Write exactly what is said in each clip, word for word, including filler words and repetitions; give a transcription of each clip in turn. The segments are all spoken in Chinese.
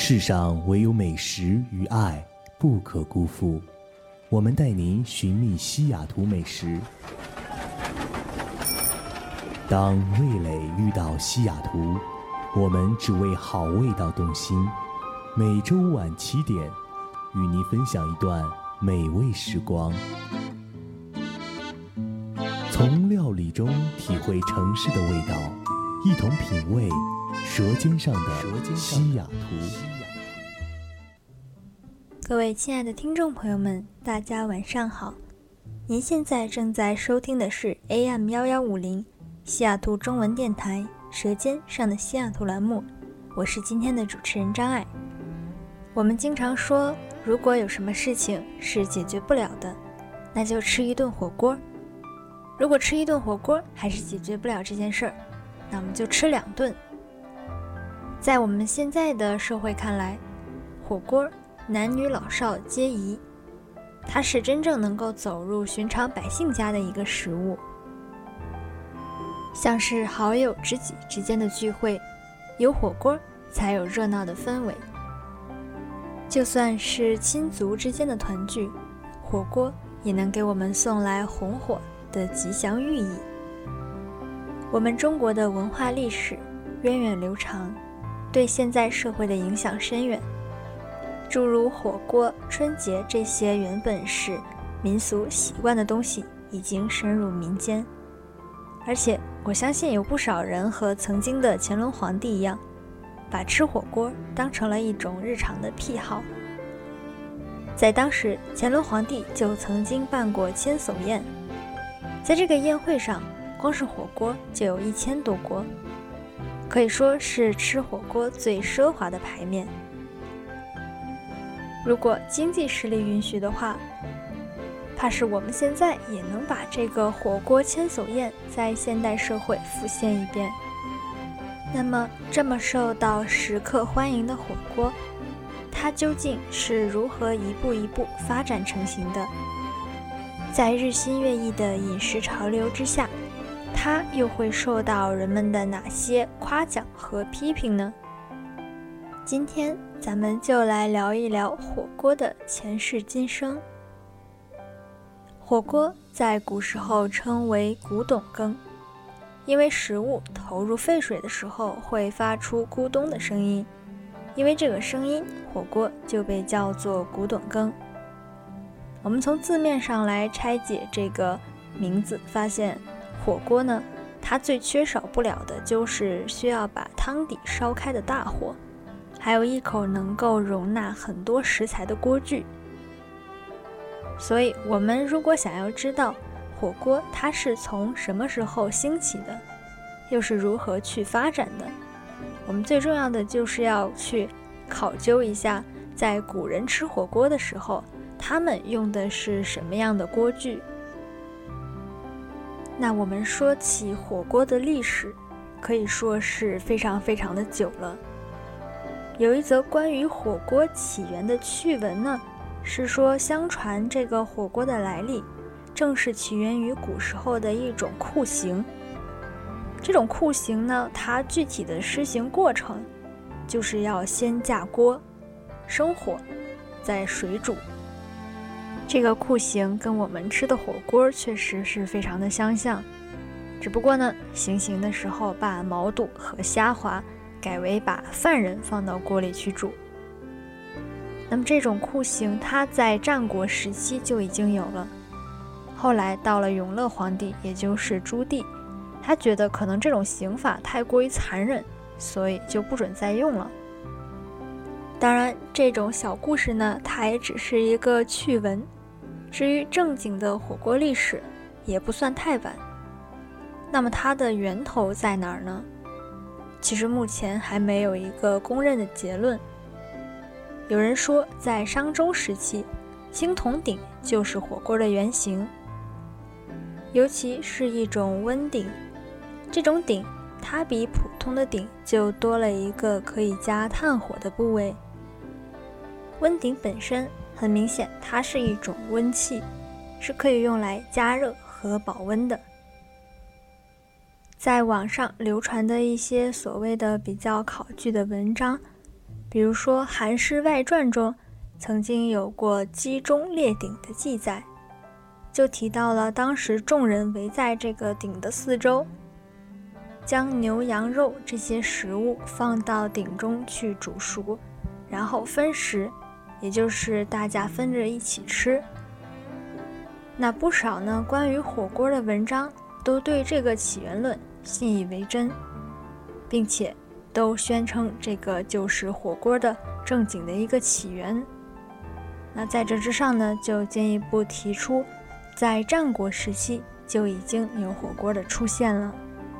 世上唯有美食与爱不可辜负，我们带您寻觅西雅图美食。当味蕾遇到西雅图，我们只为好味道动心。每周晚七点，与您分享一段美味时光，从料理中体会城市的味道，一同品味舌尖上的西雅图。 各位亲爱的听众朋友们，大家晚上好。您现在正在收听的是 A M 一一五零 西雅图中文电台舌尖上的西雅图栏目，我是今天的主持人张爱。我们经常说，如果有什么事情是解决不了的，那就吃一顿火锅。如果吃一顿火锅还是解决不了这件事儿，那我们就吃两顿。在我们现在的社会看来，火锅男女老少皆宜，它是真正能够走入寻常百姓家的一个食物。像是好友知己之间的聚会，有火锅才有热闹的氛围。就算是亲族之间的团聚，火锅也能给我们送来红火的吉祥寓意。我们中国的文化历史源远流长，对现在社会的影响深远。诸如火锅、春节这些原本是民俗习惯的东西，已经深入民间。而且我相信有不少人和曾经的乾隆皇帝一样，把吃火锅当成了一种日常的癖好。在当时，乾隆皇帝就曾经办过千叟宴，在这个宴会上，光是火锅就有一千多锅，可以说是吃火锅最奢华的牌面。如果经济实力允许的话，怕是我们现在也能把这个火锅千叟宴在现代社会复现一遍。那么这么受到食客欢迎的火锅，它究竟是如何一步一步发展成型的？在日新月异的饮食潮流之下，它又会受到人们的哪些夸奖和批评呢？今天咱们就来聊一聊火锅的前世今生。火锅在古时候称为古董羹，因为食物投入沸水的时候会发出咕咚的声音，因为这个声音，火锅就被叫做古董羹。我们从字面上来拆解这个名字，发现火锅呢，它最缺少不了的就是需要把汤底烧开的大火，还有一口能够容纳很多食材的锅具。所以我们如果想要知道火锅它是从什么时候兴起的，又是如何去发展的，我们最重要的就是要去考究一下，在古人吃火锅的时候，他们用的是什么样的锅具。那我们说起火锅的历史，可以说是非常非常的久了。有一则关于火锅起源的趣闻呢，是说相传这个火锅的来历正是起源于古时候的一种酷刑。这种酷刑呢，它具体的施行过程就是要先架锅生火再水煮。这个酷刑跟我们吃的火锅确实是非常的相像，只不过呢，行刑的时候把毛肚和虾滑改为把犯人放到锅里去煮。那么这种酷刑它在战国时期就已经有了，后来到了永乐皇帝，也就是朱棣，他觉得可能这种刑法太过于残忍，所以就不准再用了。当然这种小故事呢，它也只是一个趣闻，至于正经的火锅历史也不算太晚。那么它的源头在哪儿呢？其实目前还没有一个公认的结论。有人说在商周时期，青铜鼎就是火锅的原型，尤其是一种温鼎。这种鼎它比普通的鼎就多了一个可以加炭火的部位。温鼎本身很明显它是一种温器，是可以用来加热和保温的。在网上流传的一些所谓的比较考据的文章， 比如说《韩诗外传》中曾经有过击中列鼎的记载，就提到了当时众人围在这个鼎的四周，将牛羊肉这些食物放到鼎中去煮熟，然后分食，也就是大家分着一起吃。那不少呢关于火锅的文章都对这个起源论信以为真，并且都宣称这个就是火锅的正经的一个起源。那在这之上呢，就进一步提出在战国时期就已经有火锅的出现了。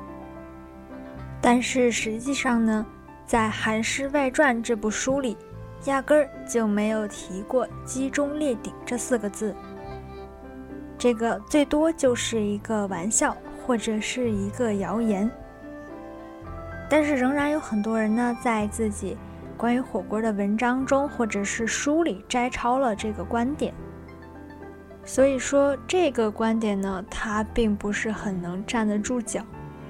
但是实际上呢，在《韩诗外传》这部书里压根儿就没有提过击中列鼎这四个字，这个最多就是一个玩笑或者是一个谣言。但是仍然有很多人呢在自己关于火锅的文章中或者是书里摘抄了这个观点，所以说这个观点呢它并不是很能站得住脚。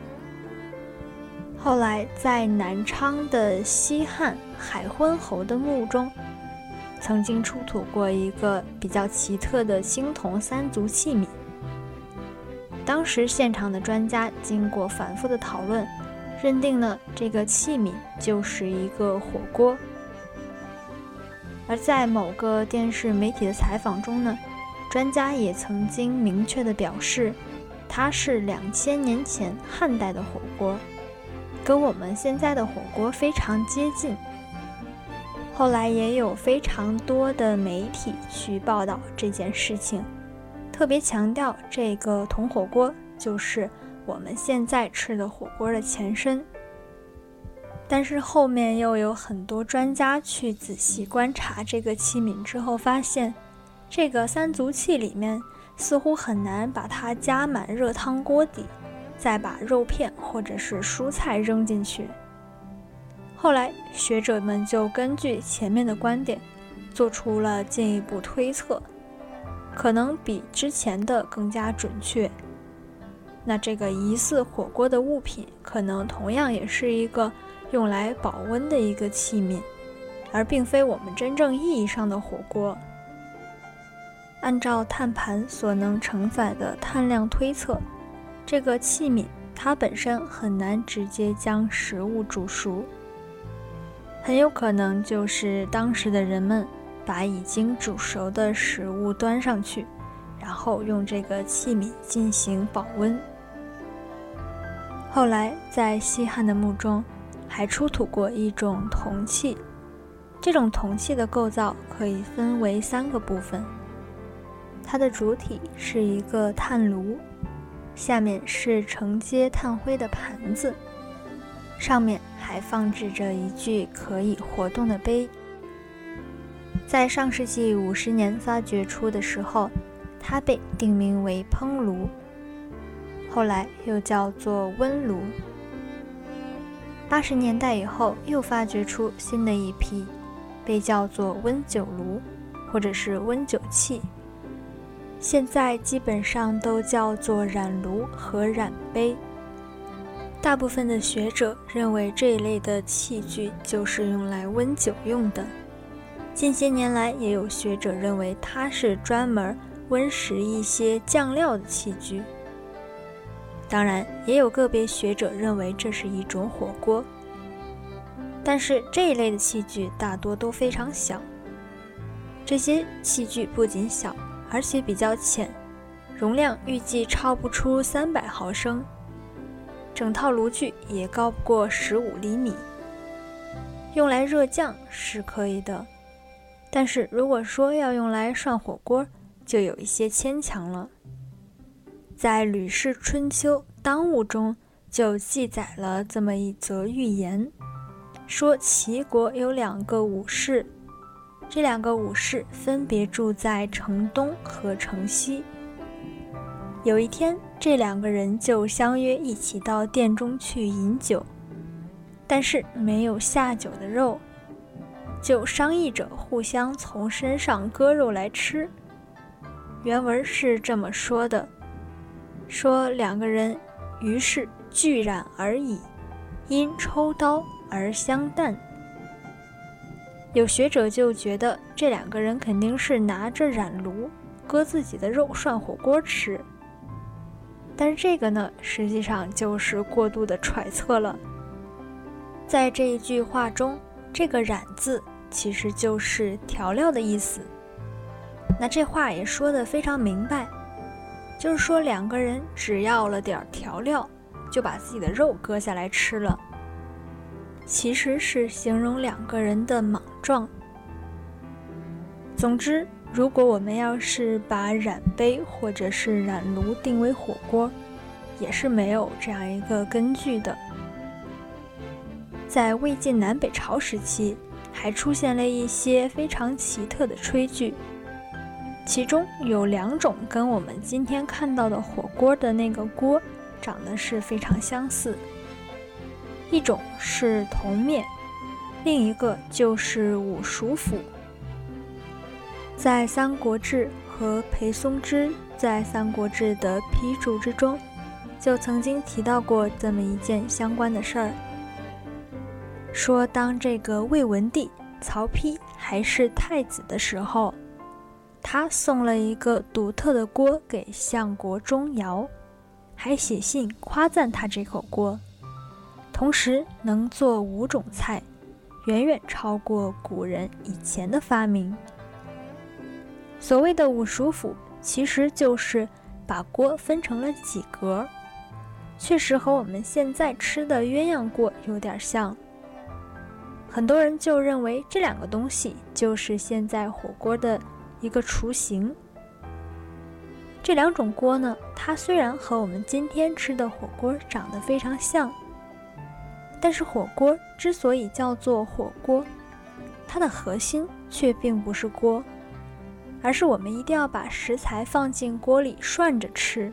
后来在南昌的西汉海昏侯的墓中曾经出土过一个比较奇特的青铜三足器皿，当时现场的专家经过反复的讨论，认定了这个器皿就是一个火锅。而在某个电视媒体的采访中呢，专家也曾经明确地表示，它是两千年前汉代的火锅，跟我们现在的火锅非常接近。后来也有非常多的媒体去报道这件事情，特别强调这个铜火锅就是我们现在吃的火锅的前身。但是后面又有很多专家去仔细观察这个器皿之后发现，这个三足器里面似乎很难把它加满热汤锅底，再把肉片或者是蔬菜扔进去。后来学者们就根据前面的观点做出了进一步推测，可能比之前的更加准确。那这个疑似火锅的物品可能同样也是一个用来保温的一个器皿，而并非我们真正意义上的火锅。按照碳盘所能承载的碳量推测，这个器皿它本身很难直接将食物煮熟，很有可能就是当时的人们把已经煮熟的食物端上去，然后用这个器皿进行保温。后来在西汉的墓中还出土过一种铜器，这种铜器的构造可以分为三个部分，它的主体是一个炭炉，下面是承接炭灰的盘子，上面还放置着一具可以活动的杯。在上世纪五十年发掘出的时候，它被定名为烹炉，后来又叫做温炉。八十年代以后又发掘出新的一批，被叫做温酒炉或者是温酒器，现在基本上都叫做染炉和染杯。大部分的学者认为这一类的器具就是用来温酒用的，近些年来也有学者认为它是专门温食一些酱料的器具。当然也有个别学者认为这是一种火锅，但是这一类的器具大多都非常小。这些器具不仅小，而且比较浅，容量预计超不出三百毫升，整套炉具也高不过十五厘米。用来热酱是可以的，但是如果说要用来涮火锅，就有一些牵强了。在《吕氏春秋·当务》中就记载了这么一则寓言，说齐国有两个武士，这两个武士分别住在城东和城西。有一天，这两个人就相约一起到店中去饮酒，但是没有下酒的肉，就商议着互相从身上割肉来吃。原文是这么说的，说两个人于是俱染而已，因抽刀而相啖。 有学者就觉得这两个人肯定是拿着染炉割自己的肉涮火锅吃，但是这个呢，实际上就是过度的揣测了。在这一句话中，这个染字其实就是调料的意思。那这话也说得非常明白，就是说两个人只要了点调料，就把自己的肉割下来吃了，其实是形容两个人的莽撞。总之，如果我们要是把染杯或者是染炉定为火锅，也是没有这样一个根据的。在魏晋南北朝时期，还出现了一些非常奇特的炊具，其中有两种跟我们今天看到的火锅的那个锅长得是非常相似，一种是铜面，另一个就是五鼠釜。在《三国志》和裴松之在《三国志》的批注之中，就曾经提到过这么一件相关的事儿，说当这个魏文帝曹丕还是太子的时候，他送了一个独特的锅给相国钟繇，还写信夸赞他这口锅，同时能做五种菜，远远超过古人以前的发明。所谓的五鼠釜其实就是把锅分成了几格，确实和我们现在吃的鸳鸯锅有点像。很多人就认为这两个东西就是现在火锅的一个雏形。这两种锅呢，它虽然和我们今天吃的火锅长得非常像，但是火锅之所以叫做火锅，它的核心却并不是锅，而是我们一定要把食材放进锅里涮着吃。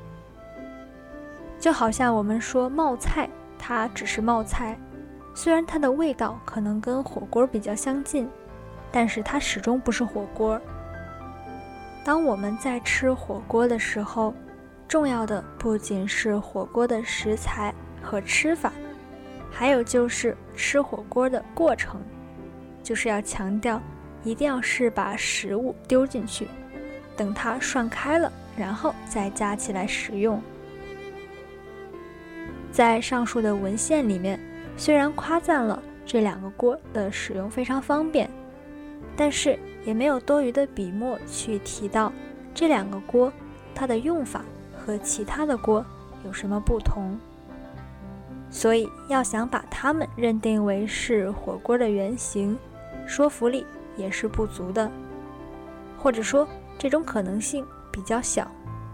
就好像我们说冒菜，它只是冒菜，虽然它的味道可能跟火锅比较相近，但是它始终不是火锅。当我们在吃火锅的时候，重要的不仅是火锅的食材和吃法，还有就是吃火锅的过程，就是要强调一定要是把食物丢进去，等它涮开了，然后再夹起来食用。在上述的文献里面，虽然夸赞了这两个锅的使用非常方便，但是也没有多余的笔墨去提到这两个锅它的用法和其他的锅有什么不同。所以要想把它们认定为是火锅的原型，说服力也是不足的，或者说这种可能性比较小。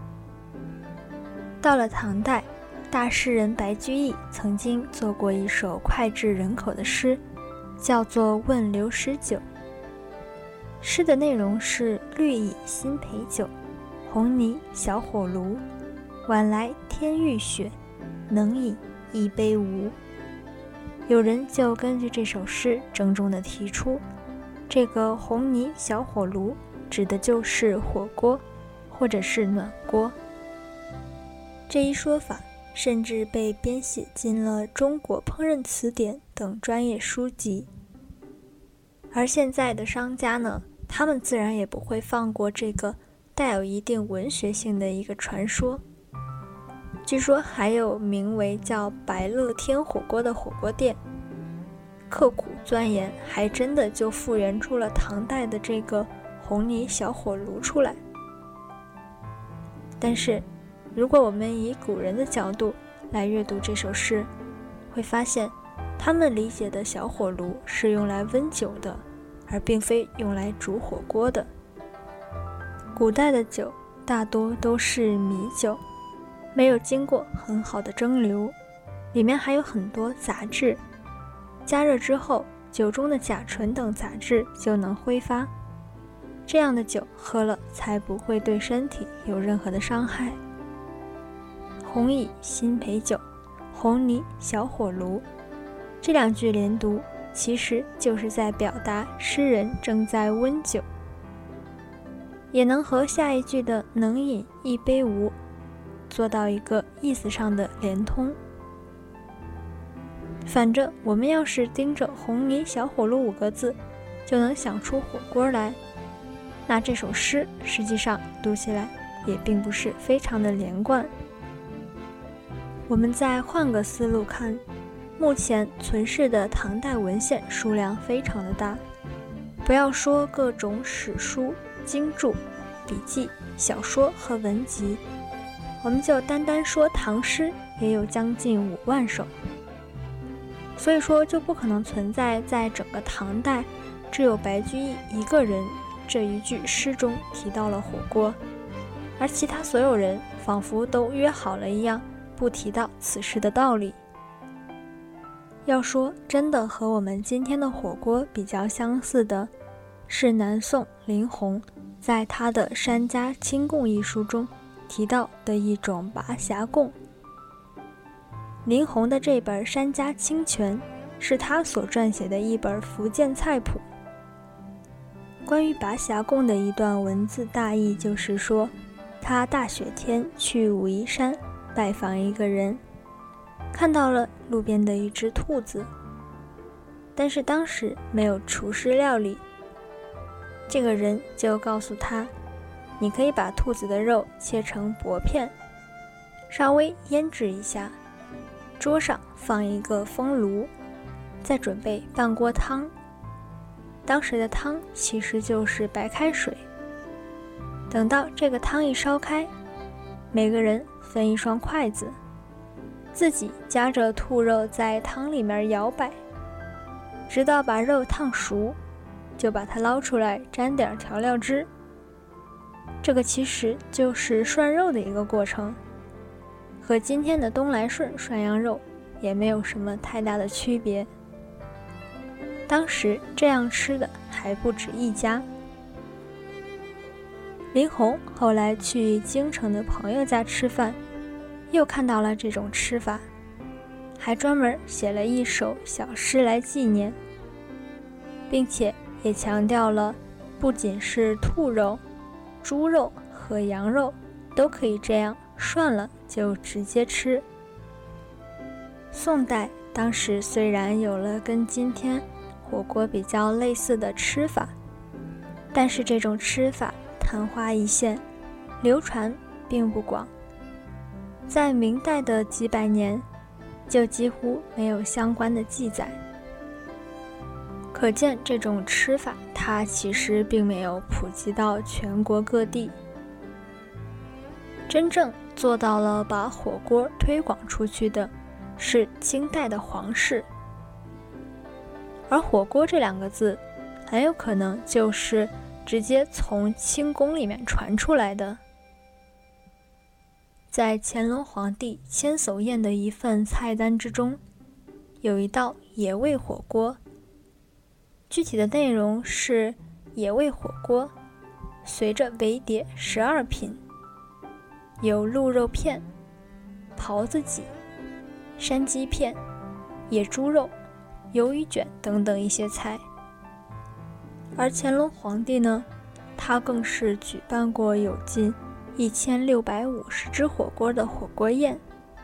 到了唐代，大诗人白居易曾经做过一首脍炙人口的诗，叫做《问刘十九》。诗的内容是绿蚁新醅酒，红泥小火炉，晚来天欲雪，能饮一杯无。有人就根据这首诗郑重地提出，这个红泥小火炉指的就是火锅或者是暖锅。这一说法甚至被编写进了中国烹饪词典等专业书籍。而现在的商家呢，他们自然也不会放过这个带有一定文学性的一个传说。据说还有名为叫百乐天火锅的火锅店，刻苦钻研，还真的就复原出了唐代的这个红泥小火炉出来。但是如果我们以古人的角度来阅读这首诗，会发现他们理解的小火炉是用来温酒的，而并非用来煮火锅的。古代的酒大多都是米酒，没有经过很好的蒸馏，里面还有很多杂质，加热之后酒中的甲醇等杂质就能挥发，这样的酒喝了才不会对身体有任何的伤害。红蚁新醅酒，红泥小火炉，这两句连读其实就是在表达诗人正在温酒，也能和下一句的能饮一杯无做到一个意思上的连通。反正我们要是盯着红泥小火炉五个字， 就能想出火锅来，那这首诗实际上读起来也并不是非常的连贯。我们再换个思路看，目前存世的唐代文献数量非常的大，不要说各种史书、经注、笔记、小说和文集，我们就单单说唐诗也有将近五万首，所以说就不可能存在在整个唐代只有白居易一个人这一句诗中提到了火锅，而其他所有人仿佛都约好了一样不提到此事的道理。要说真的和我们今天的火锅比较相似的，是南宋林洪在他的《山家清供》一书中提到的一种拔匣供。林洪的这本《山家清全》是他所撰写的一本福建菜谱。关于拔匣供的一段文字大意就是说，他大雪天去武夷山拜访一个人，看到了路边的一只兔子，但是当时没有厨师料理，这个人就告诉他，你可以把兔子的肉切成薄片，稍微腌制一下，桌上放一个风炉，再准备半锅汤。当时的汤其实就是白开水，等到这个汤一烧开，每个人分一双筷子，自己夹着兔肉在汤里面摇摆，直到把肉烫熟，就把它捞出来沾点调料汁。这个其实就是涮肉的一个过程，和今天的东来顺涮羊肉也没有什么太大的区别。当时这样吃的还不止一家。林洪后来去京城的朋友家吃饭，又看到了这种吃法，还专门写了一首小诗来纪念，并且也强调了不仅是兔肉、猪肉和羊肉都可以这样涮了就直接吃。宋代当时虽然有了跟今天火锅比较类似的吃法，但是这种吃法昙花一现，流传并不广，在明代的几百年就几乎没有相关的记载，可见这种吃法它其实并没有普及到全国各地。真正做到了把火锅推广出去的是清代的皇室，而火锅这两个字很有可能就是直接从清宫里面传出来的。在乾隆皇帝千叟宴的一份菜单之中，有一道野味火锅，具体的内容是野味火锅随着围碟十二品，有鹿肉片、狍子脊、山鸡片、野猪肉、鱿鱼卷等等一些菜。而乾隆皇帝呢，他更是举办过有近一千六百五十只火锅的火锅宴。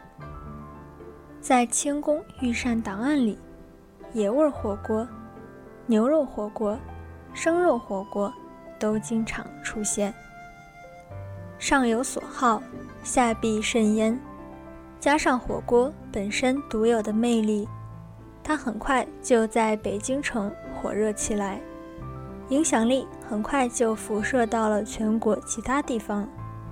在清宫御膳档案里，野味火锅、牛肉火锅、生肉火锅都经常出现。上有所好，下必甚焉，加上火锅本身独有的魅力，它很快就在北京城火热起来，影响力很快就辐射到了全国其他地方。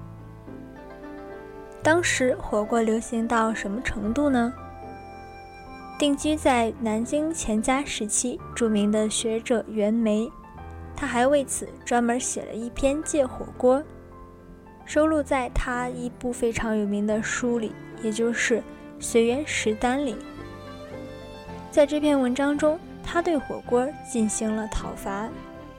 当时火锅流行到什么程度呢？定居在南京乾嘉时期著名的学者袁枚，他还为此专门写了一篇戒火锅，收录在他一部非常有名的书里，也就是《随园食单》里。在这篇文章中，他对火锅进行了讨伐，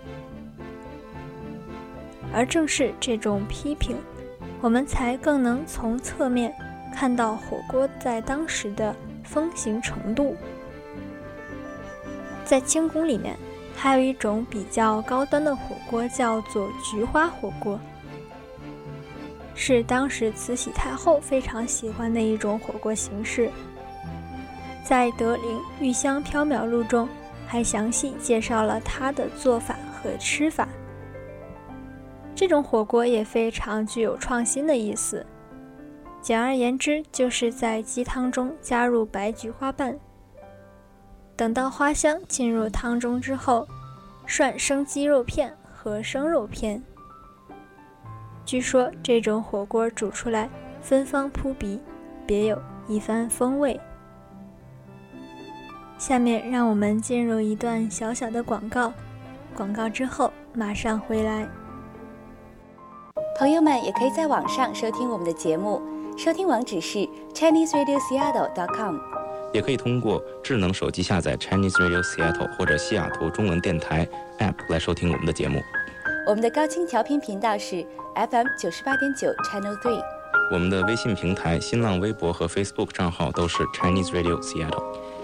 而正是这种批评，我们才更能从侧面看到火锅在当时的风行程度。在清宫里面还有一种比较高端的火锅，叫做菊花火锅，是当时慈禧太后非常喜欢的一种火锅形式。在德龄《玉香缥缈录》中还详细介绍了它的做法和吃法。这种火锅也非常具有创新的意思，简而言之，就是在鸡汤中加入白菊花瓣，等到花香进入汤中之后，涮生鸡肉片和生肉片。据说这种火锅煮出来芬芳扑鼻，别有一番风味。下面让我们进入一段小小的广告，广告之后马上回来。 朋友们也可以在网上收听我们的节目，收听网址是 chinese radio seattle dot com， 也可以通过智能手机下载 Chinese Radio Seattle 或者西雅图中文电台 App 来收听我们的节目。 我们的高清调频频道是 F M 九十八点九 Channel three。 我们的微信平台、新浪微博和 Facebook 账号都是 Chinese Radio Seattle。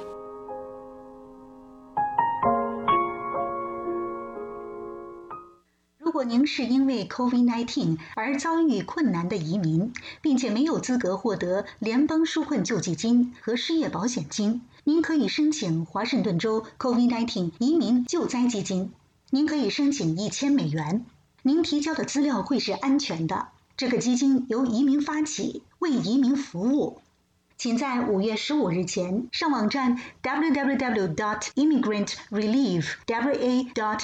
如果您是因为 COVID 十九 而遭遇困难的移民，并且没有资格获得联邦纾困救济金和失业保险金，您可以申请华盛顿州 COVID 十九 移民救灾基金。您可以申请一千美元，您提交的资料会是安全的。这个基金由移民发起，为移民服务。请在五月十五日前上网站 double-u double-u double-u dot immigrant relief w a dot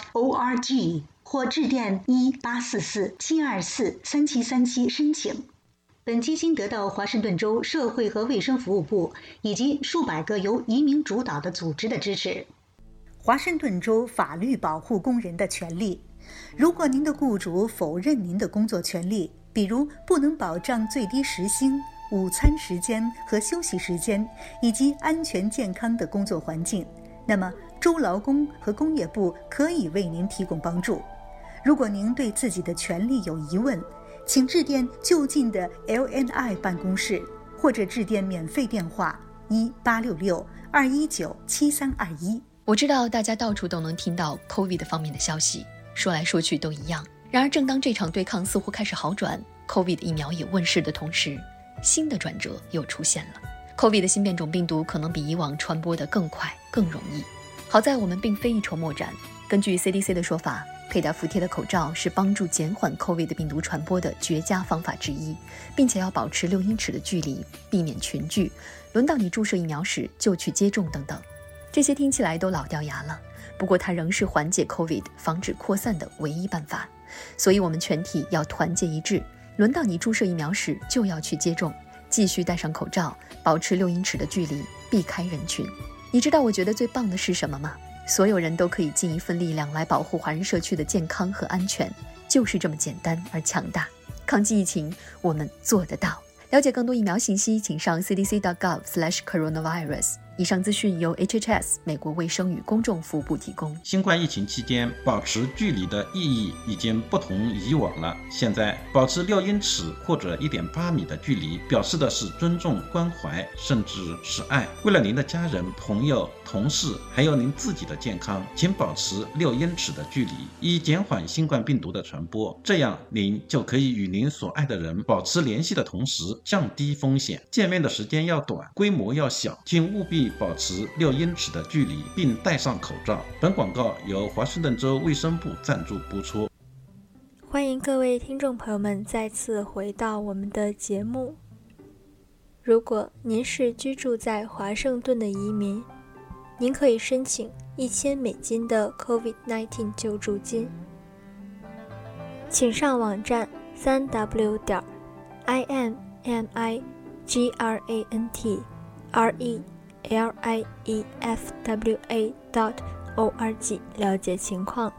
org 或致电一八四四七二四三七三七申请。本基金得到华盛顿州社会和卫生服务部以及数百个由移民主导的组织的支持。华盛顿州法律保护工人的权利。如果您的雇主否认您的工作权利，比如不能保障最低时薪、午餐时间和休息时间，以及安全健康的工作环境，那么州劳工和工业部可以为您提供帮助。如果您对自己的权利有疑问，请致电就近的 L N I 办公室，或者致电免费电话一八六六二一九七三二一。 我知道大家到处都能听到 COVID 方面的消息，说来说去都一样。然而正当这场对抗似乎开始好转， COVID 疫苗也问世的同时，新的转折又出现了。 COVID 的新变种病毒可能比以往传播得更快更容易。好在我们并非一筹莫展，根据 C D C 的说法，佩戴服帖的口罩是帮助减缓 COVID 病毒传播的绝佳方法之一，并且要保持六英尺的距离，避免群聚，轮到你注射疫苗时就去接种等等。这些听起来都老掉牙了，不过它仍是缓解 COVID 防止扩散的唯一办法。所以我们全体要团结一致，轮到你注射疫苗时就要去接种，继续戴上口罩，保持六英尺的距离，避开人群。你知道我觉得最棒的是什么吗？所有人都可以尽一份力量来保护华人社区的健康和安全，就是这么简单而强大。抗击疫情，我们做得到。了解更多疫苗信息，请上 c d c dot gov slash coronavirus。以上资讯由 H H S 美国卫生与公众服务部提供。 新冠疫情期间，保持距离的意义已经不同以往了。现在，保持六英尺或者 一点八米的距离，表示的是尊重、关怀，甚至是爱。为了您的家人、朋友、同事，还有您自己的健康，请保持六英尺的距离，以减缓新冠病毒的传播。这样，您就可以与您所爱的人保持联系的同时，降低风险。见面的时间要短，规模要小，请务必保持六英尺的距离，并戴上口罩。本广告由华盛顿州卫生部赞助播出。 欢迎各位听众朋友们再次回到我们的节目。如果您是居住在华盛顿的移民，您可以申请一千美金的 COVID 十九 救助金。请上网站 三 w 点 i m m i g r a n t r e l i e f w a dot org 了解情况。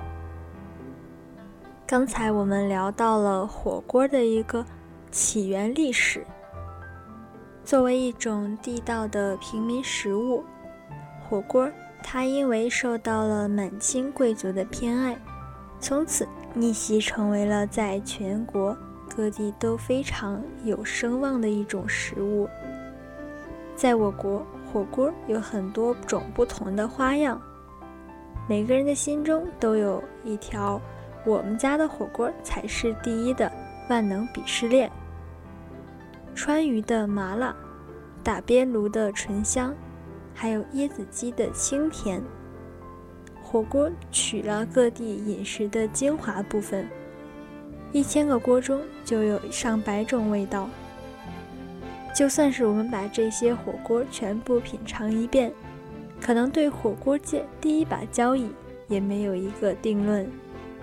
刚才我们聊到了火锅的一个起源历史。作为一种地道的平民食物，火锅它因为受到了满清贵族的偏爱，从此逆袭成为了在全国各地都非常有声望的一种食物。在我国，火锅有很多种不同的花样，每个人的心中都有一条我们家的火锅才是第一的万能鄙视链。川渝的麻辣，打边炉的醇香，还有椰子鸡的清甜。 火锅取了各地饮食的精华部分，一千个锅中就有上百种味道。就算是我们把这些火锅全部品尝一遍，可能对火锅界第一把交椅也没有一个定论。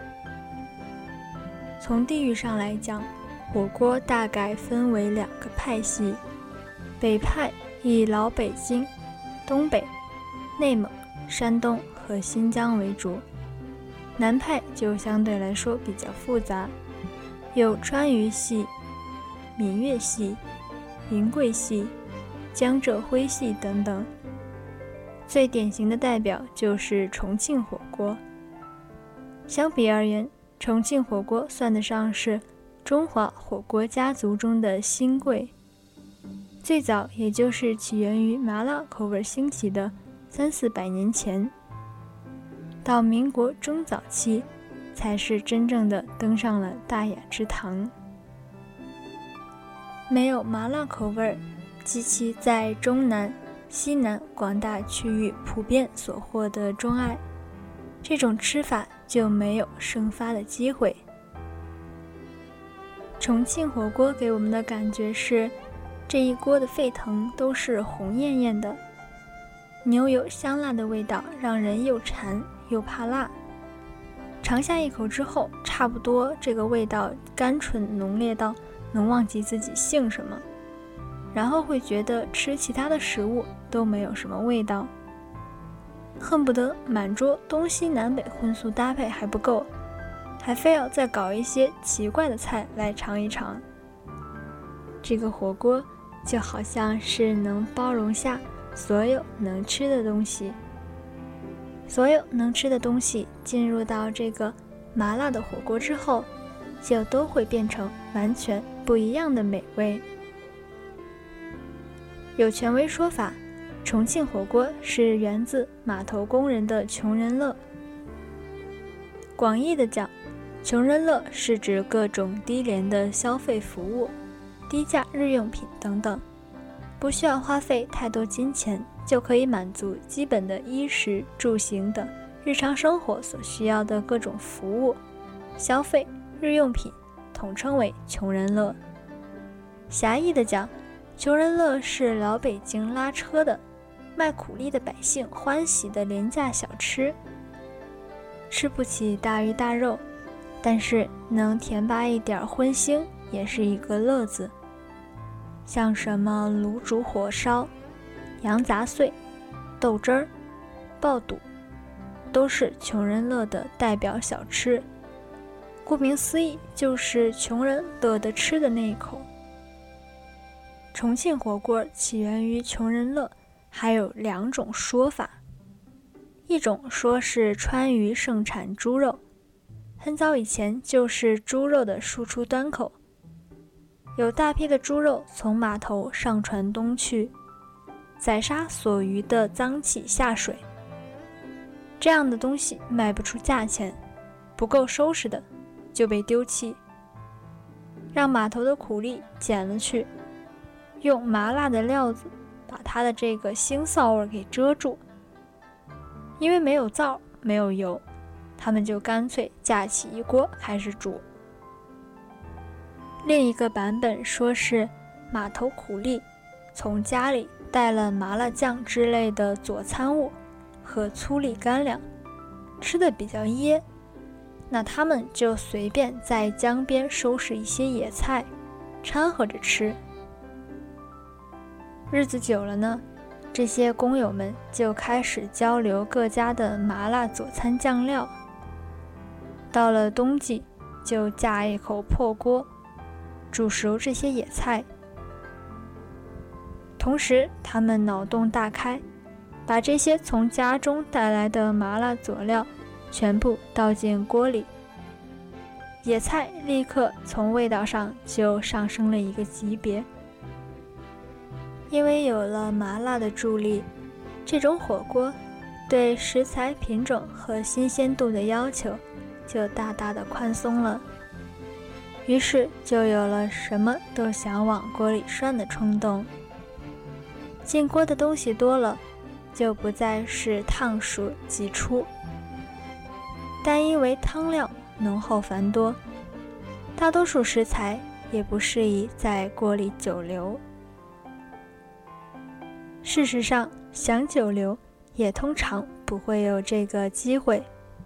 从地域上来讲，火锅大概分为两个派系，北派以老北京、东北、内蒙、山东和新疆为主，南派就相对来说比较复杂，有川渝系、闽粤系、云贵系、江浙徽系等等。最典型的代表就是重庆火锅。相比而言，重庆火锅算得上是中华火锅家族中的新贵，最早也就是起源于麻辣口味兴起的三四百年前，到民国中早期才是真正的登上了大雅之堂。没有麻辣口味及其在中南、西南广大区域普遍所获得钟爱，这种吃法就没有生发的机会。重庆火锅给我们的感觉是，这一锅的沸腾都是红艳艳的，牛油香辣的味道让人又馋又怕辣。尝下一口之后，差不多这个味道甘醇浓烈到能忘记自己姓什么，然后会觉得吃其他的食物都没有什么味道，恨不得满桌东西南北荤素搭配还不够，还非要再搞一些奇怪的菜来尝一尝。这个火锅就好像是能包容下所有能吃的东西，所有能吃的东西进入到这个麻辣的火锅之后，就都会变成完全不一样的美味。有权威说法，重庆火锅是源自码头工人的穷人乐。广义的讲，穷人乐是指各种低廉的消费服务、低价日用品等等，不需要花费太多金钱就可以满足基本的衣食住行等日常生活所需要的各种服务、消费、日用品，统称为穷人乐。狭义的讲，穷人乐是老北京拉车的卖苦力的百姓欢喜的廉价小吃，吃不起大鱼大肉，但是能填拔一点荤腥也是一个乐子。像什么卤煮火烧、羊杂碎、豆汁儿、爆肚，都是穷人乐的代表小吃。顾名思义，就是穷人乐得吃的那一口。重庆火锅起源于穷人乐，还有两种说法。一种说是川渝盛产猪肉，很早以前就是猪肉的输出端口，有大批的猪肉从码头上船东去，宰杀所余的脏气下水，这样的东西卖不出价钱，不够收拾的就被丢弃，让码头的苦力捡了去，用麻辣的料子把它的这个腥臊味给遮住。因为没有灶没有油，他们就干脆架起一锅开始煮。另一个版本说是码头苦力从家里带了麻辣酱之类的佐餐物和粗粒干粮，吃得比较噎，那他们就随便在江边收拾一些野菜掺和着吃。日子久了呢，这些工友们就开始交流各家的麻辣佐餐酱料，到了冬季就架一口破锅煮熟这些野菜。同时他们脑洞大开，把这些从家中带来的麻辣佐料全部倒进锅里，野菜立刻从味道上就上升了一个级别。因为有了麻辣的助力，这种火锅对食材品种和新鲜度的要求就大大的宽松了，于是就有了什么都想往锅里涮的冲动。进锅的东西多了，就不再是烫熟即出， 但因为汤料浓厚繁多，大多数食材也不适宜在锅里久留。事实上，想久留也通常不会有这个机会。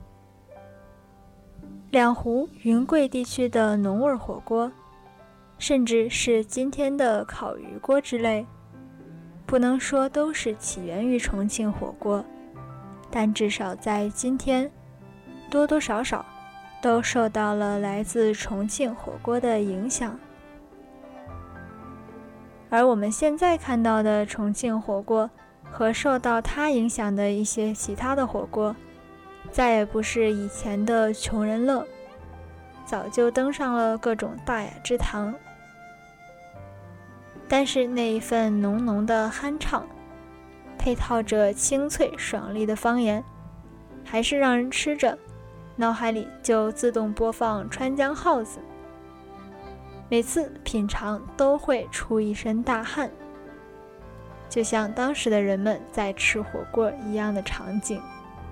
两湖云贵地区的浓味火锅，甚至是今天的烤鱼锅之类，不能说都是起源于重庆火锅，但至少在今天，多多少少都受到了来自重庆火锅的影响。而我们现在看到的重庆火锅和受到它影响的一些其他的火锅，再也不是以前的穷人乐，早就登上了各种大雅之堂。但是那一份浓浓的酣畅，配套着清脆爽利的方言，还是让人吃着脑海里就自动播放川江号子，每次品尝都会出一身大汗，就像当时的人们在吃火锅一样的场景。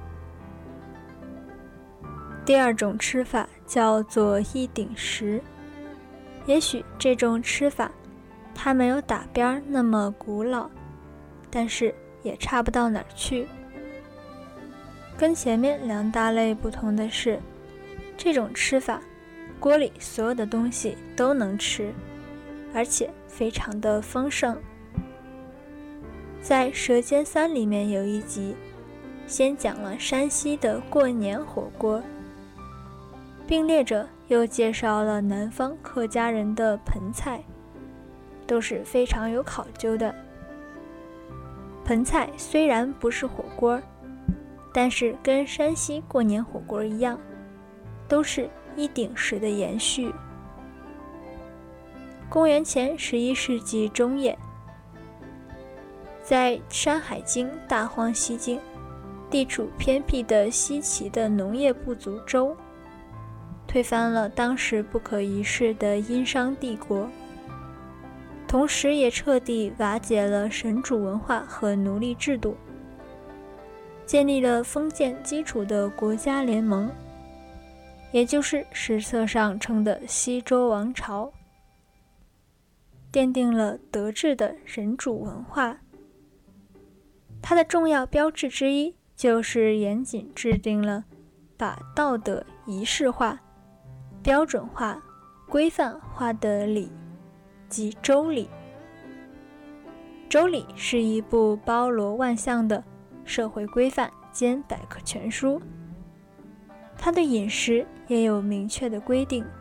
第二种吃法叫做一鼎食，也许这种吃法它没有打边那么古老，但是也差不到哪儿去。跟前面两大类不同的是，这种吃法锅里所有的东西都能吃，而且非常的丰盛。在《舌尖三》里面有一集，先讲了山西的过年火锅，并列着又介绍了南方客家人的盆菜，都是非常有考究的。盆菜虽然不是火锅，但是跟山西过年火锅一样，都是一鼎食的延续。公元前十一世纪中叶，在《山海经·大荒西经》地处偏僻的西岐的农业部族周，推翻了当时不可一世的殷商帝国，同时也彻底瓦解了神主文化和奴隶制度，建立了封建基础的国家联盟，也就是史册上称的西周王朝，奠定了德治的神主文化。它的重要标志之一就是严谨制定了把道德仪式化、标准化、规范化的礼，即周礼。周礼是一部包罗万象的社会规范兼百科全书，它对饮食也有明确的规定。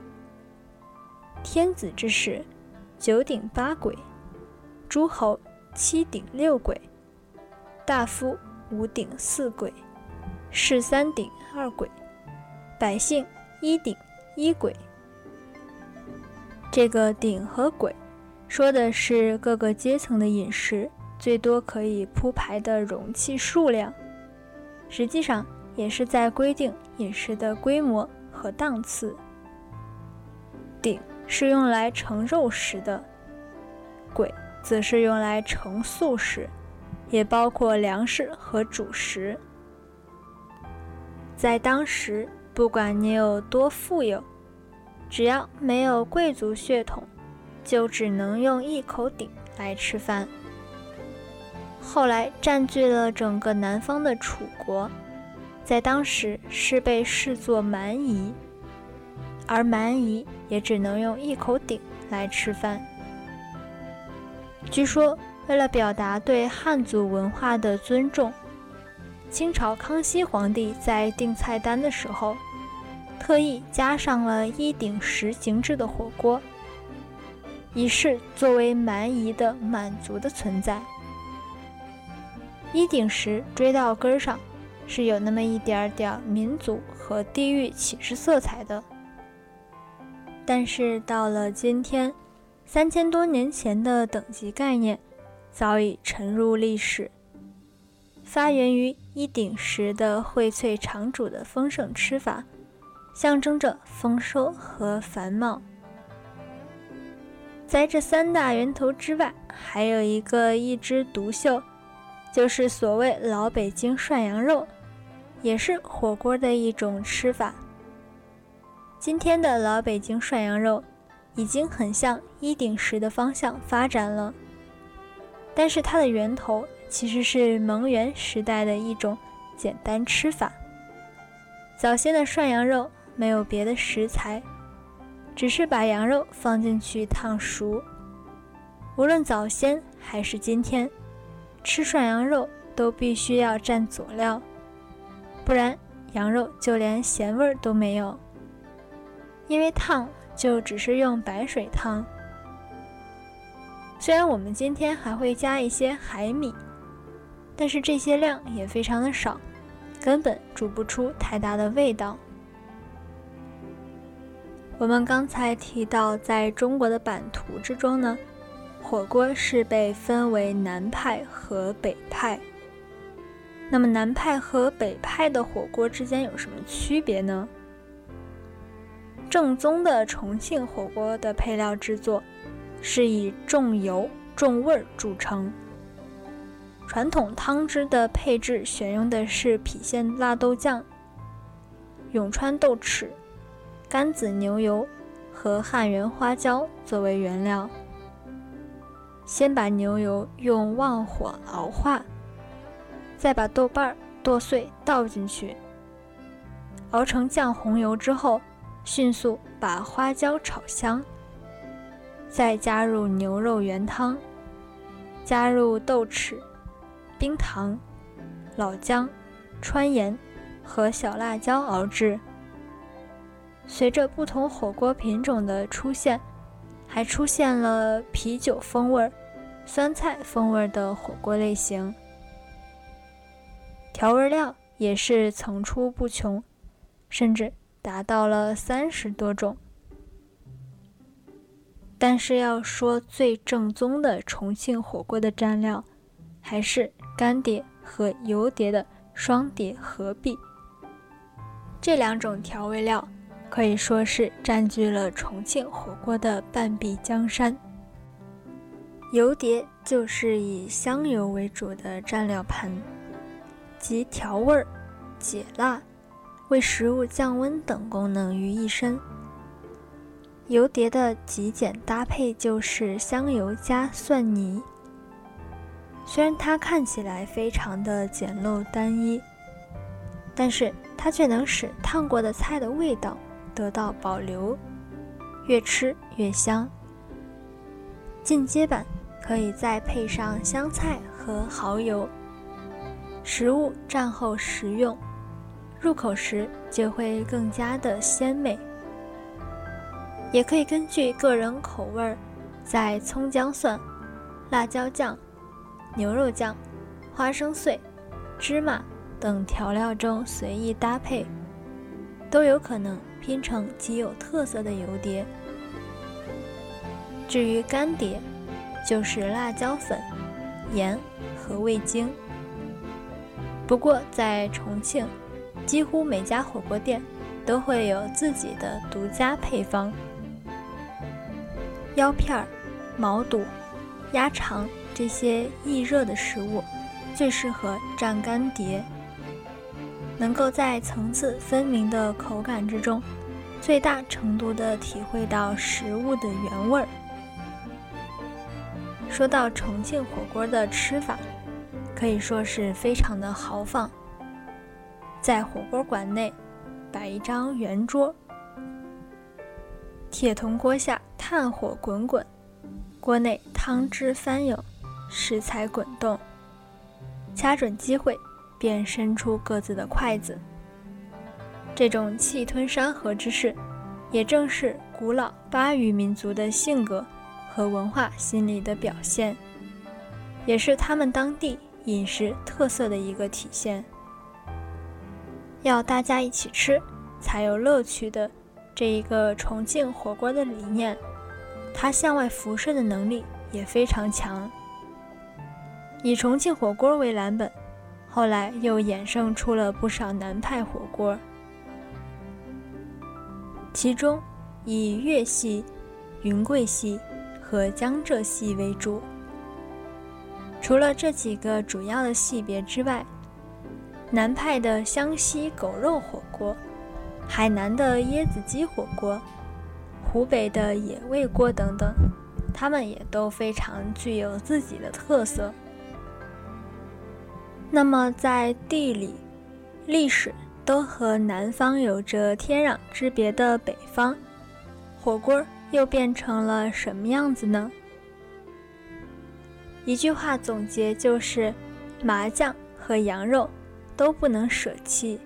天子之时，九鼎八簋；诸侯七鼎六簋；大夫五鼎四簋；士三鼎二簋；百姓一鼎一簋。这个鼎和簋说的是各个阶层的饮食最多可以铺排的容器数量，实际上也是在规定饮食的规模和档次。鼎是用来盛肉食的，簋则是用来盛素食，也包括粮食和主食。在当时，不管你有多富有，只要没有贵族血统，就只能用一口鼎来吃饭。后来占据了整个南方的楚国，在当时是被视作蛮夷，而蛮夷也只能用一口鼎来吃饭。据说为了表达对汉族文化的尊重，清朝康熙皇帝在定菜单的时候特意加上了一鼎食形制的火锅，以示作为蛮夷的满族的存在。一鼎食追到根上是有那么一点点民族和地域歧视色彩的，但是到了今天，三千多年前的等级概念早已沉入历史。发源于一鼎食的荟萃长煮的丰盛吃法，象征着丰收和繁茂。在这三大源头之外，还有一个一枝独秀，就是所谓老北京涮羊肉， 也是火锅的一种吃法。今天的老北京涮羊肉已经很向一顶食的方向发展了，但是它的源头其实是蒙元时代的一种简单吃法。早先的涮羊肉没有别的食材，只是把羊肉放进去烫熟。无论早先还是今天，吃涮羊肉都必须要蘸佐料，不然羊肉就连咸味都没有。因为烫就只是用白水烫，虽然我们今天还会加一些海米，但是这些量也非常的少，根本煮不出太大的味道。我们刚才提到，在中国的版图之中呢，火锅是被分为南派和北派。那么南派和北派的火锅之间有什么区别呢？正宗的重庆火锅的配料制作是以重油重味著称，传统汤汁的配置选用的是郫县辣豆酱、永川豆豉、甘子牛油和汉源花椒作为原料。先把牛油用旺火熬化，再把豆瓣剁碎倒进去，熬成酱红油之后，迅速把花椒炒香，再加入牛肉原汤，加入豆豉、冰糖、老姜、川盐和小辣椒熬制。随着不同火锅品种的出现，还出现了啤酒风味、酸菜风味的火锅类型。调味料也是层出不穷，甚至达到了三十多种。但是要说最正宗的重庆火锅的蘸料，还是干碟和油碟的双碟合璧。这两种调味料可以说是占据了重庆火锅的半壁江山。油碟就是以香油为主的蘸料盘，集调味、解辣、为食物降温等功能于一身。油碟的极简搭配就是香油加蒜泥，虽然它看起来非常的简陋单一，但是它却能使烫过的菜的味道得到保留，越吃越香。进阶版可以再配上香菜和蚝油，食物蘸后食用，入口时就会更加的鲜美。也可以根据个人口味，在葱姜蒜、辣椒酱、牛肉酱、花生碎、芝麻等调料中随意搭配，都有可能拼成极有特色的油碟。至于干碟，就是辣椒粉、盐和味精。不过在重庆，几乎每家火锅店都会有自己的独家配方。腰片、毛肚、鸭肠这些易热的食物最适合蘸干碟，能够在层次分明的口感之中，最大程度地体会到食物的原味儿。说到重庆火锅的吃法，可以说是非常的豪放。在火锅馆内摆一张圆桌，铁铜锅下炭火滚滚，锅内汤汁翻涌，食材滚动，掐准机会便伸出各自的筷子。这种气吞山河之势，也正是古老巴渝民族的性格和文化心理的表现，也是他们当地饮食特色的一个体现。要大家一起吃才有乐趣的这一个重庆火锅的理念，它向外辐射的能力也非常强。以重庆火锅为蓝本，后来又衍生出了不少南派火锅，其中以粤系、云贵系和江浙系为主。除了这几个主要的系别之外， 南派的湘西狗肉火锅，海南的椰子鸡火锅，湖北的野味锅等等，它们也都非常具有自己的特色。那么在地理、历史都和南方有着天壤之别的北方，火锅又变成了什么样子呢？一句话总结就是，麻酱和羊肉都不能舍弃。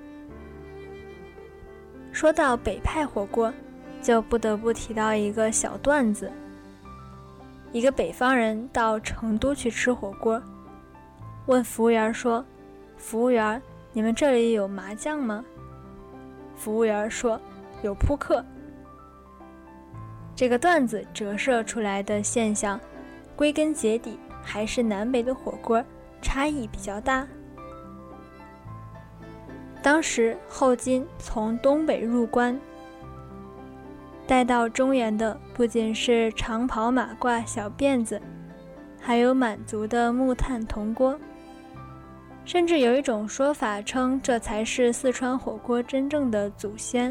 说到北派火锅，就不得不提到一个小段子。一个北方人到成都去吃火锅，问服务员说：“服务员，你们这里有麻将吗？”服务员说：“有扑克。”这个段子折射出来的现象，归根结底还是南北的火锅差异比较大。当时后金从东北入关，带到中原的不仅是长袍马褂小辫子，还有满族的木炭铜锅，甚至有一种说法称这才是四川火锅真正的祖先。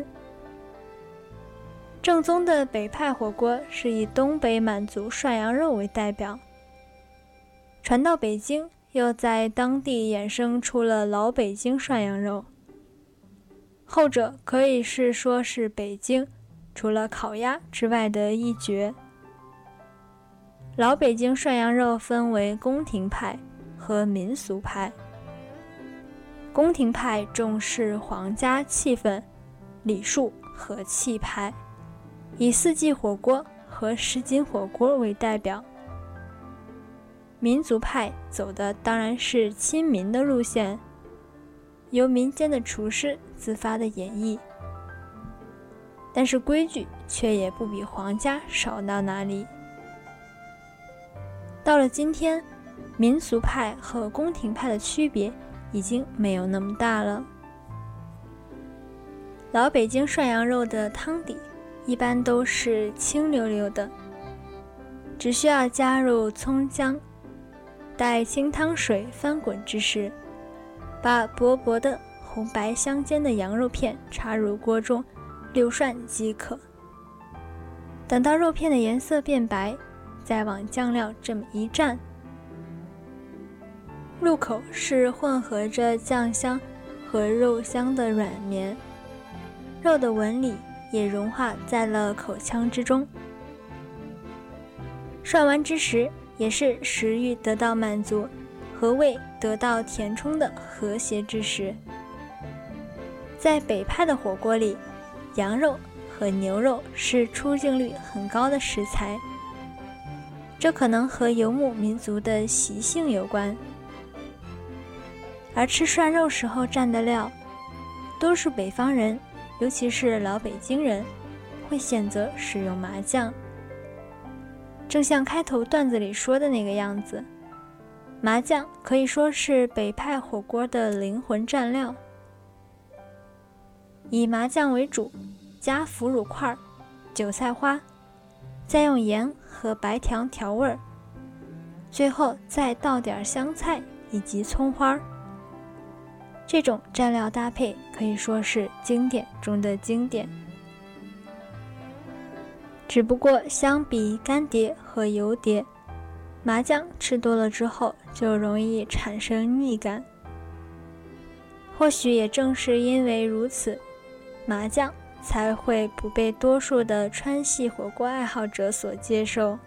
正宗的北派火锅是以东北满族涮羊肉为代表，传到北京又在当地衍生出了老北京涮羊肉，后者可以是说是北京除了烤鸭之外的一绝。老北京涮羊肉分为宫廷派和民俗派。宫廷派重视皇家气氛、礼数和气派，以四季火锅和什锦火锅为代表。民族派走的当然是亲民的路线，由民间的厨师自发的演绎，但是规矩却也不比皇家少到哪里。到了今天，民俗派和宫廷派的区别已经没有那么大了。老北京涮羊肉的汤底一般都是清溜溜的，只需要加入葱姜，待清汤水翻滚之时，把薄薄的红白相间的羊肉片插入锅中溜涮即可。等到肉片的颜色变白，再往酱料这么一蘸，入口是混合着酱香和肉香的软绵，肉的纹理也融化在了口腔之中。涮完之时，也是食欲得到满足和胃得到填充的和谐之时。在北派的火锅里，羊肉和牛肉是出镜率很高的食材，这可能和游牧民族的习性有关。而吃涮肉时候蘸的料，多数北方人，尤其是老北京人，会选择使用麻酱。正像开头段子里说的那个样子，麻酱可以说是北派火锅的灵魂蘸料。以麻酱为主，加腐乳块、韭菜花，再用盐和白糖调味儿，最后再倒点香菜以及葱花。这种蘸料搭配可以说是经典中的经典。只不过相比干碟和油碟，麻酱吃多了之后就容易产生腻感。或许也正是因为如此，麻酱才会不被多数的川系火锅爱好者所接受。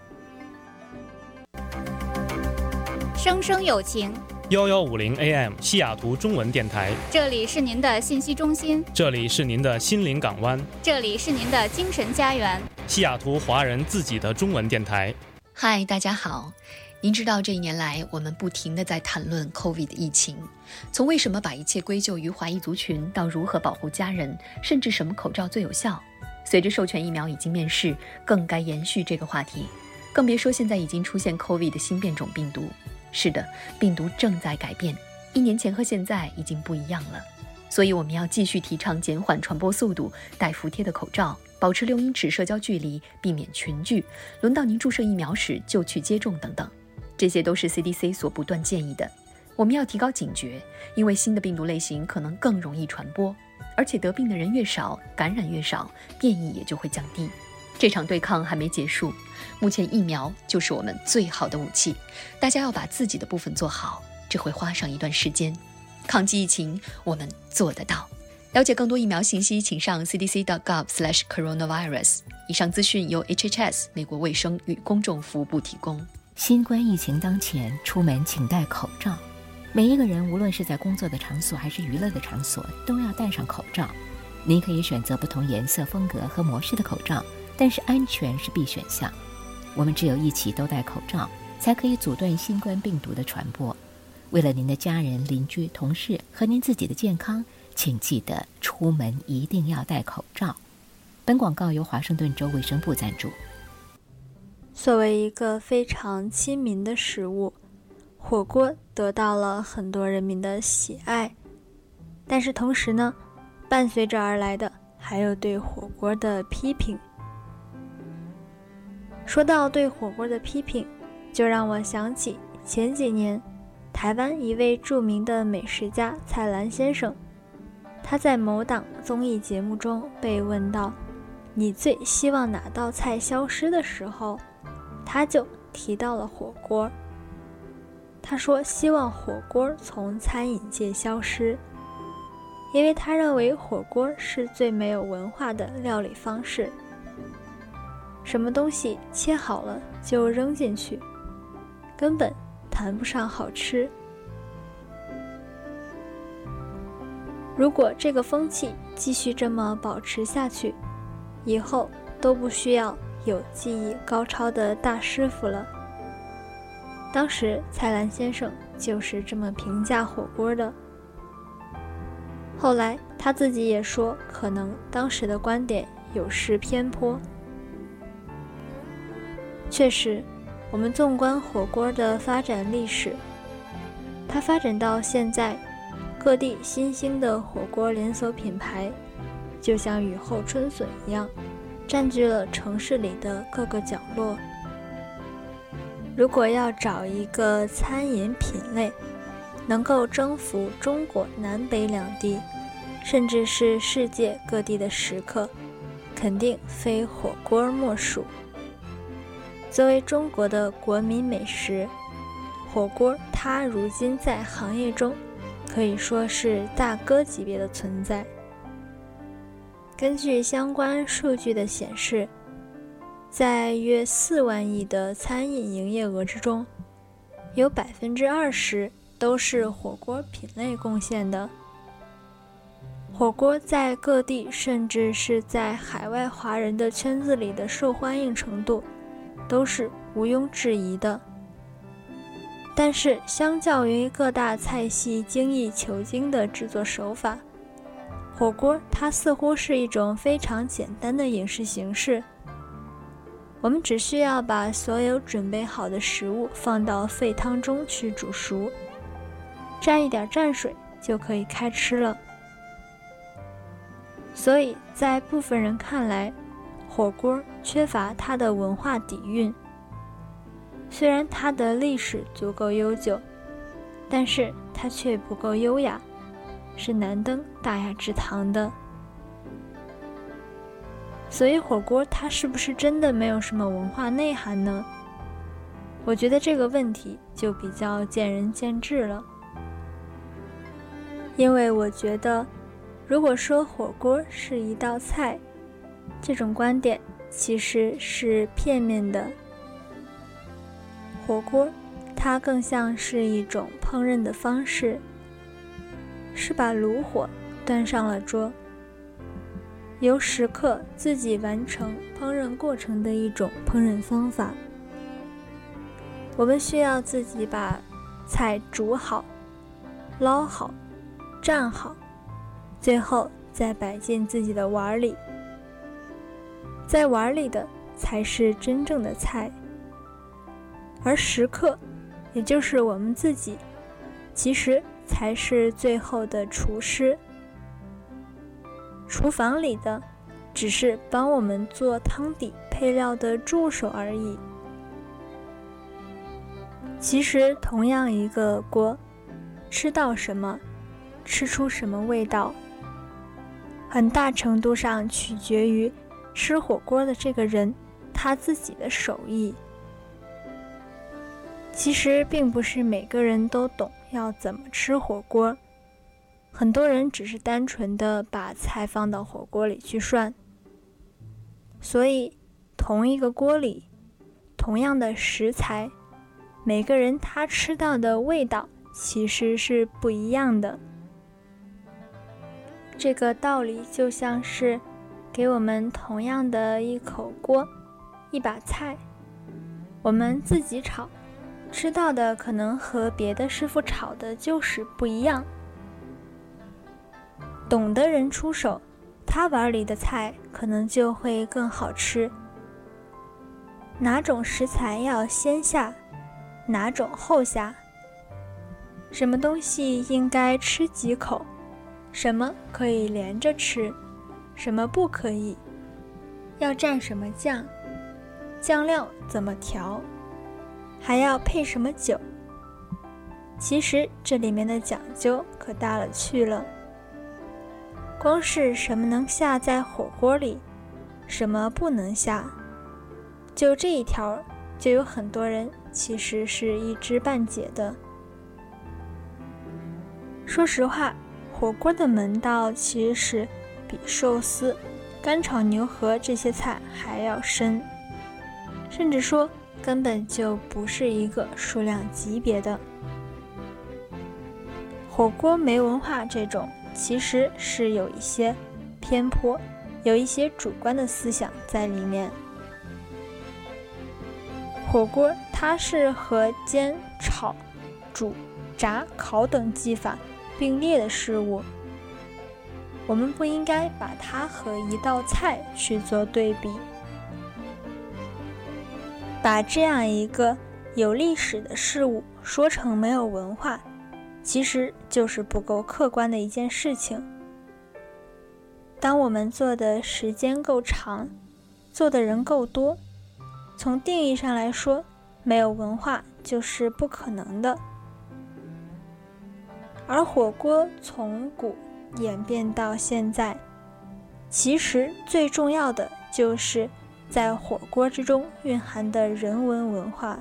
生生有情幺幺五零 A M 西雅图中文电台， 这里是您的信息中心， 这里是您的心灵港湾， 这里是您的精神家园， 西雅图华人自己的中文电台。 嗨，大家好。您知道这一年来我们不停地在谈论 COVID 的疫情，从为什么把一切归咎于华裔族群，到如何保护家人，甚至什么口罩最有效。随着授权疫苗已经面世，更该延续这个话题，更别说现在已经出现 COVID 的新变种病毒。是的，病毒正在改变，一年前和现在已经不一样了。所以我们要继续提倡减缓传播速度，戴服帖的口罩，保持六英尺社交距离，避免群聚，轮到您注射疫苗时就去接种等等，这些都是 C D C 所不断建议的。 我们要提高警觉，因为新的病毒类型可能更容易传播，而且得病的人越少，感染越少，变异也就会降低。这场对抗还没结束，目前疫苗就是我们最好的武器，大家要把自己的部分做好，这会花上一段时间。抗击疫情，我们做得到。了解更多疫苗信息，请上 c d c dot gov slash coronavirus。 以上资讯由 H H S 美国卫生与公众服务部提供。 新冠疫情当前，出门请戴口罩。每一个人无论是在工作的场所还是娱乐的场所，都要戴上口罩。您可以选择不同颜色、风格和模式的口罩，但是安全是必选项。我们只有一起都戴口罩，才可以阻断新冠病毒的传播。为了您的家人、邻居、同事和您自己的健康，请记得出门一定要戴口罩。本广告由华盛顿州卫生部赞助。 作为一个非常亲民的食物，火锅得到了很多人民的喜爱，但是同时呢，伴随着而来的还有对火锅的批评。说到对火锅的批评，就让我想起前几年台湾一位著名的美食家蔡澜先生，他在某档综艺节目中被问到你最希望哪道菜消失的时候，他就提到了火锅。他说希望火锅从餐饮界消失，因为他认为火锅是最没有文化的料理方式。什么东西切好了就扔进去，根本谈不上好吃。如果这个风气继续这么保持下去，以后都不需要有技艺高超的大师傅了。当时蔡澜先生就是这么评价火锅的。后来他自己也说，可能当时的观点有失偏颇。确实，我们纵观火锅的发展历史，它发展到现在，各地新兴的火锅连锁品牌就像雨后春笋一样，占据了城市里的各个角落。如果要找一个餐饮品类能够征服中国南北两地，甚至是世界各地的食客，肯定非火锅莫属。作为中国的国民美食，火锅它如今在行业中可以说是大哥级别的存在。根据相关数据的显示，在约四万亿的餐饮营业额之中，有百分之二十都是火锅品类贡献的。火锅在各地，甚至是在海外华人的圈子里的受欢迎程度，都是毋庸置疑的。但是相较于各大菜系精益求精的制作手法，火锅它似乎是一种非常简单的饮食形式。我们只需要把所有准备好的食物放到沸汤中去煮熟，蘸一点蘸水就可以开吃了。所以在部分人看来，火锅缺乏它的文化底蕴。虽然它的历史足够悠久，但是它却不够优雅，是难登大雅之堂的。所以火锅它是不是真的没有什么文化内涵呢？我觉得这个问题就比较见仁见智了。因为我觉得，如果说火锅是一道菜，这种观点其实是片面的。火锅它更像是一种烹饪的方式，是把炉火端上了桌，由食客自己完成烹饪过程的一种烹饪方法。我们需要自己把菜煮好、捞好、蘸好，最后再摆进自己的碗里。在碗里的才是真正的菜，而食客，也就是我们自己，其实才是最后的厨师。厨房里的只是帮我们做汤底配料的助手而已。其实同样一个锅， 吃到什么，吃出什么味道，很大程度上取决于吃火锅的这个人他自己的手艺。其实并不是每个人都懂要怎么吃火锅，很多人只是单纯的把菜放到火锅里去涮。所以同一个锅里，同样的食材，每个人他吃到的味道其实是不一样的。这个道理就像是给我们同样的一口锅，一把菜，我们自己炒，吃到的可能和别的师傅炒的就是不一样。懂的人出手，他碗里的菜可能就会更好吃。哪种食材要先下，哪种后下，什么东西应该吃几口，什么可以连着吃，什么不可以，要蘸什么酱，酱料怎么调，还要配什么酒。其实这里面的讲究可大了去了，光是什么能下在火锅里，什么不能下，就这一条就有很多人其实是一知半解的。说实话，火锅的门道其实是比寿司、干炒牛河这些菜还要深，甚至说根本就不是一个数量级别的。火锅没文化这种其实是有一些偏颇，有一些主观的思想在里面。火锅它是和煎、炒、煮、炸、烤等技法并列的事物，我们不应该把它和一道菜去做对比。把这样一个有历史的事物说成没有文化，其实就是不够客观的一件事情。当我们做的时间够长，做的人够多，从定义上来说，没有文化就是不可能的。而火锅从古演变到现在，其实最重要的就是在火锅之中蕴含的人文文化。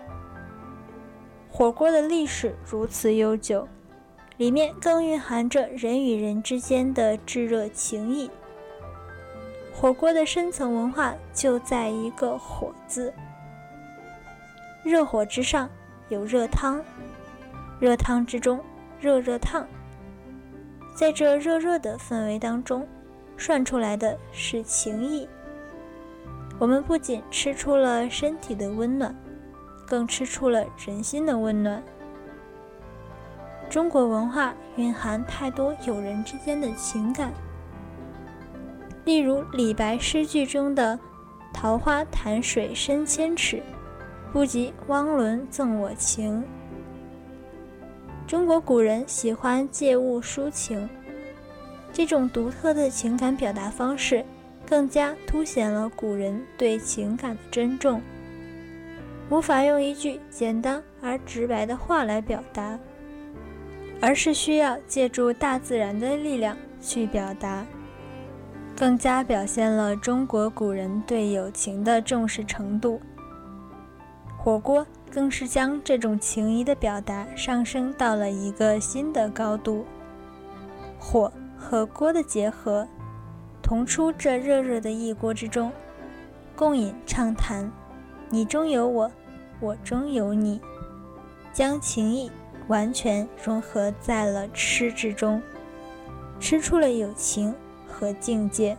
火锅的历史如此悠久，里面更蕴含着人与人之间的炙热情谊。火锅的深层文化就在一个火字，热火之上有热汤，热汤之中热热烫，在这热热的氛围当中，涮出来的是情谊。我们不仅吃出了身体的温暖，更吃出了人心的温暖。中国文化蕴含太多友人之间的情感，例如李白诗句中的桃花潭水深千尺，不及汪伦赠我情。中国古人喜欢借物抒情，这种独特的情感表达方式更加凸显了古人对情感的珍重，无法用一句简单而直白的话来表达，而是需要借助大自然的力量去表达，更加表现了中国古人对友情的重视程度。火锅更是将这种情谊的表达上升到了一个新的高度。火和锅的结合，同出这热热的一锅之中，共饮畅谈，你中有我，我中有你，将情谊完全融合在了吃之中，吃出了友情和境界。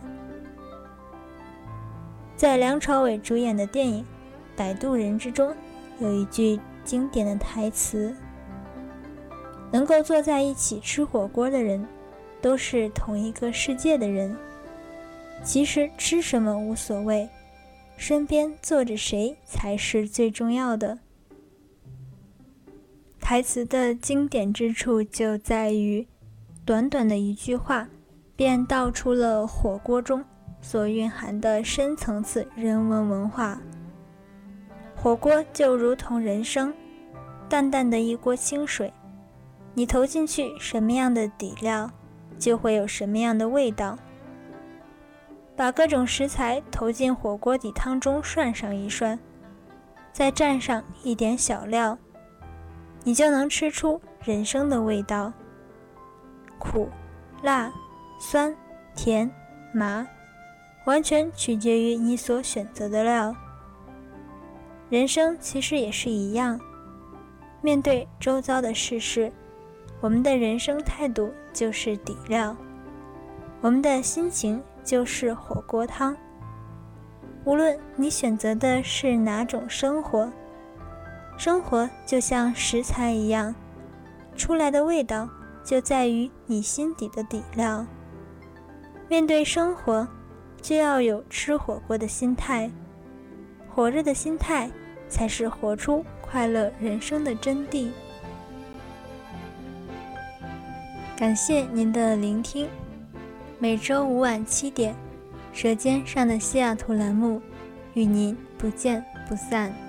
在梁朝伟主演的电影《摆渡人》之中，有一句经典的台词：能够坐在一起吃火锅的人，都是同一个世界的人。其实吃什么无所谓，身边坐着谁才是最重要的。台词的经典之处就在于，短短的一句话，便道出了火锅中所蕴含的深层次人文文化。火锅就如同人生，淡淡的一锅清水， 你投进去什么样的底料，就会有什么样的味道。把各种食材投进火锅底汤中涮上一涮，再蘸上一点小料，你就能吃出人生的味道。苦、辣、酸、甜、麻，完全取决于你所选择的料。人生其实也是一样，面对周遭的世事，我们的人生态度就是底料，我们的心情就是火锅汤。无论你选择的是哪种生活，生活就像食材一样，出来的味道就在于你心底的底料。面对生活，就要有吃火锅的心态，火热的心态才是活出快乐人生的真谛。感谢您的聆听，每周五晚七点，舌尖上的西雅图栏目与您不见不散。